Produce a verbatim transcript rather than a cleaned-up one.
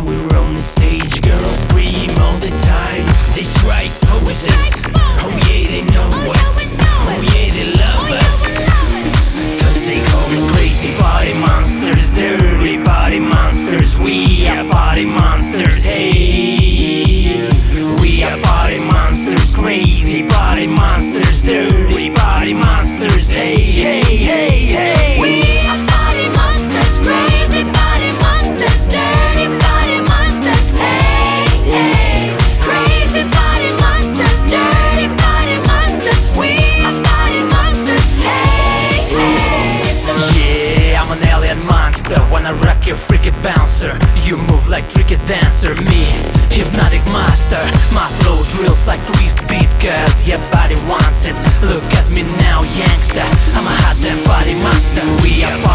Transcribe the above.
we're on the stage, girls scream all the time. They strike poses, oh yeah, they know us, oh yeah, they love us. Cause they call us crazy party monsters, dirty party monsters. We are party monsters, hey. We are party monsters, crazy party monsters, dirty party monsters, hey, hey, hey, hey. We are party monsters, crazy party monsters, dirty party monsters, hey, hey. Crazy party monsters, dirty party monsters. We are party monsters, hey, hey. Yeah, I'm an alien monster. Wanna rock your freaky bouncer. You move like tricky dancer. Meet hypnotic master. My flow drills like twist beat, cause your body wants it. Look at me now, youngster, I'm a hot damn body monster. We are